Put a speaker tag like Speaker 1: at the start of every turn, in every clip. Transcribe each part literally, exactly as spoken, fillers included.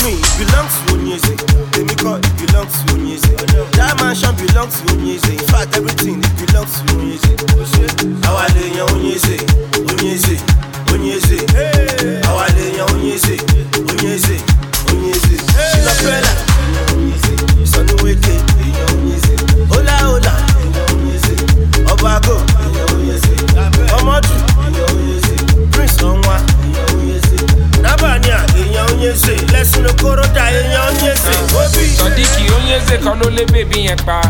Speaker 1: me, it belongs to Onyeze. Let me call it belongs to Onyeze. That mansion belongs to Onyeze. In fact, everything it belongs to Onyeze. Awale yan Onyeze, Onyeze, Onyeze. Awale yan Onyeze, Onyeze, Onyeze. Shilapela, Onyeze. Sanuweke, Onyeze. Hola hola, Onyeze. Obago, Onyeze. Omodu, Onyeze. Prince Onwa, Onyeze. Nabanya, Onyeze. Lesson Okoroda, Onyeze.
Speaker 2: Sodiki Onyeze kan ló lé bèbí yẹn pa.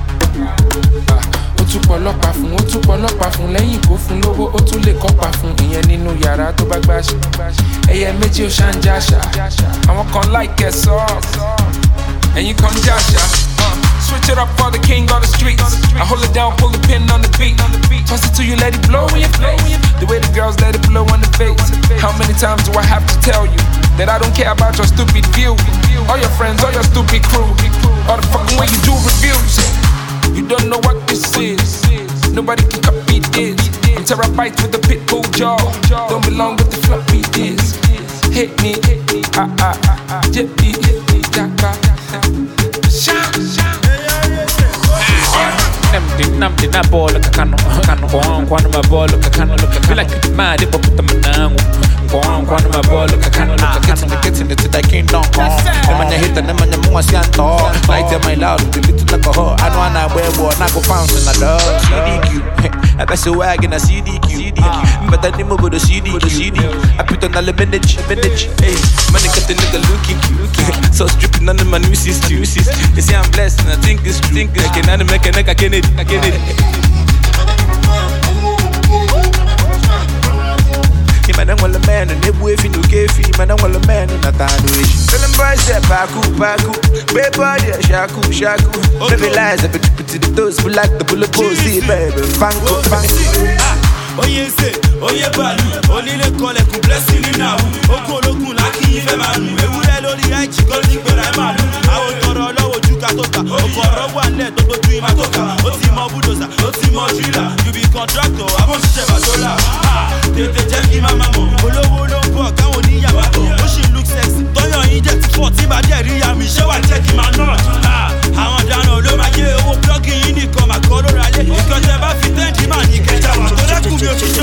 Speaker 2: Ó tún pọlọ́pàá fún, ó tún pọlọ́pàá fún lẹ́yìn kó fún lówó, ó tún lè kọ́pàá fún ìyẹn nínú yàrá tó bá gbàṣẹ. Ẹyẹ méjì ó ṣá ń jáṣà, àwọn kan láìkẹ́ sọ, ẹ̀yin kan ń jáṣà. Switch it up for the king of the streets. I hold it down, pull the pin on the beat. Toss it to you, let it blow in your face. The way the girls let it blow on the face. How many times do I have to tell you that I don't care about your stupid view? All your friends, all your stupid crew, all the fucking way you do reviews. You don't know what this is. Nobody can copy this. I'm terabytes with the pit bull jaw. Don't belong with the floppy disks. Hit me, ah ah ah, jet me, jacka. Shout, shout.
Speaker 3: Namdi na ball like a cano, cano go on, quando my ball like a cano, look feel like it's mad, they put the manango. Go on, quando my ball like a cano, look at getting the kids in the city, kingdom come. The man you hit and the man you move a sianto. Like them my loud, the little alcohol. I know I wear one, I go pounce in the dog. C D Q, I pass a wagon a C D Q. But I didn't move with the C D, the C D. I put on all the minute, minute. Hey, man, I got the nigga looking cute. So stripping on the man, you see, you see. They say I'm blessed and I think it's true. Think I can make a nigga, I can it, I can it. Man, I'm all a man, and they wave in the cafe. Man, I'm all a man, and I can't do it. Tell them boys that Baku, Baku, baby, yeah, Shaku, Shaku. Baby lies, I put to the toes, we like the bullet pussy, baby. Fango, fango.
Speaker 1: Oh yes, oh yeah, balu. Only le call it blessing in now. Oko logun laki ife manu. Ewure lori ai chiko ni pe rai malu. Awo toro lowo juka toka. Okoro wa le to to tu ima toka. O ti mo bulldozer, o ti mo driller. You be contractor, abon sise badola. Ah, tete je ki mama mo. Olowo lo nbo kawon ni yaba to. O she look sexy. Toyo yin je ti forty ba de ri ya mi se wa check my nut. Ah, àwọn dano lo ma je owo plug yin ni kan ma ko lo ra le. Ikan je ba fi ten di ma ni keja wa. To le ku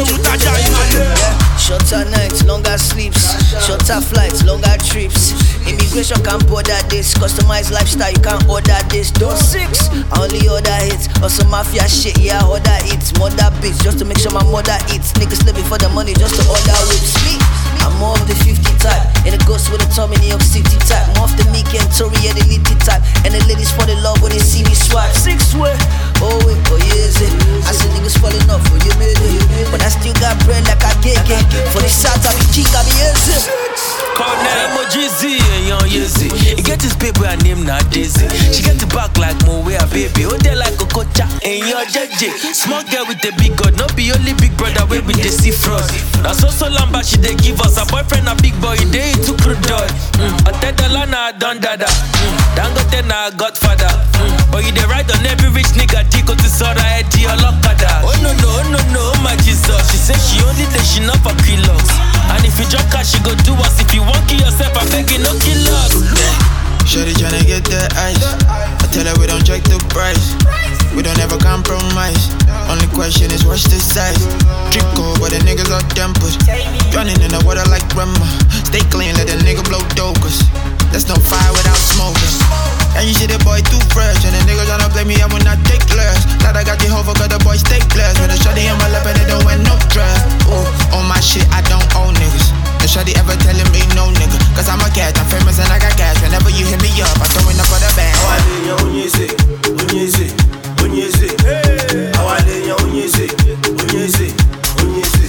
Speaker 4: shorter nights, longer sleeps. Shorter flights, longer trips. Immigration can't border this. Customized lifestyle, you can't order this. Don't six, I only order hits. Also mafia shit, yeah, order it. Mother beats, just to make sure my mother eats. Niggas living for the money, just to order whips. Me, I'm more of the fifty type. And the ghost with a Tommy New York City type. More of the meek and Tory and the litty type. And the ladies fall in love when they see me swipe. Six way, oh wait, oh yeah, is it? I see niggas falling off for you made it. But I still got bread like I get it. For the shots I be king, I be easy.
Speaker 5: Call name G and young Yeezy. He get his baby and name not Daisy. She get the back like Moe, a baby. Oh, they like a cocha and your J J. Small girl with the big god, not be only big brother where we they see frost. Now so so lamba she they give us a boyfriend a big boy. They too crude dog. I tell the lana done dada. Dangote na Godfather. But you they ride on every rich nigga. Diko to Sora Eddie or Lokada. Oh no no oh no no oh my Jesus. She say she only day she not for kilos. And if you drop cash she go do us. If you want kill yourself I beg you no kill us.
Speaker 6: Shorty tryna get that ice. I tell her we don't check the price. We don't ever compromise. Only question is what's the size. Drip cold but the niggas are tempers. Running in the water like grandma. Stay clean let the nigga blow dope. Cause there's no fire without smoking. And you see the boy too fresh. And the niggas tryna play me I will not take less. Glad I got the hover cause the boy stay blessed. With a shorty in my lap and they don't wear no dress. Ooh, on my shit I don't own niggas. No shawty ever telling me no nigga. Cause I'm a cat, I'm famous and I got cash. Whenever you hit me up, I'm throwing up for the band.
Speaker 1: Awale Onyeze, Onyeze, Onyeze. Awale Onyeze, Onyeze, Onyeze.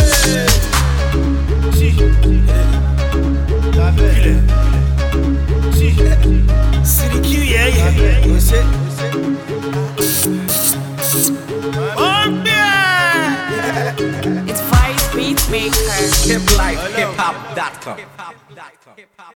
Speaker 1: C D Q, yeah, yeah. What's it?
Speaker 7: It's Vice Beatmaker.
Speaker 3: Hip life, hip hop dot com.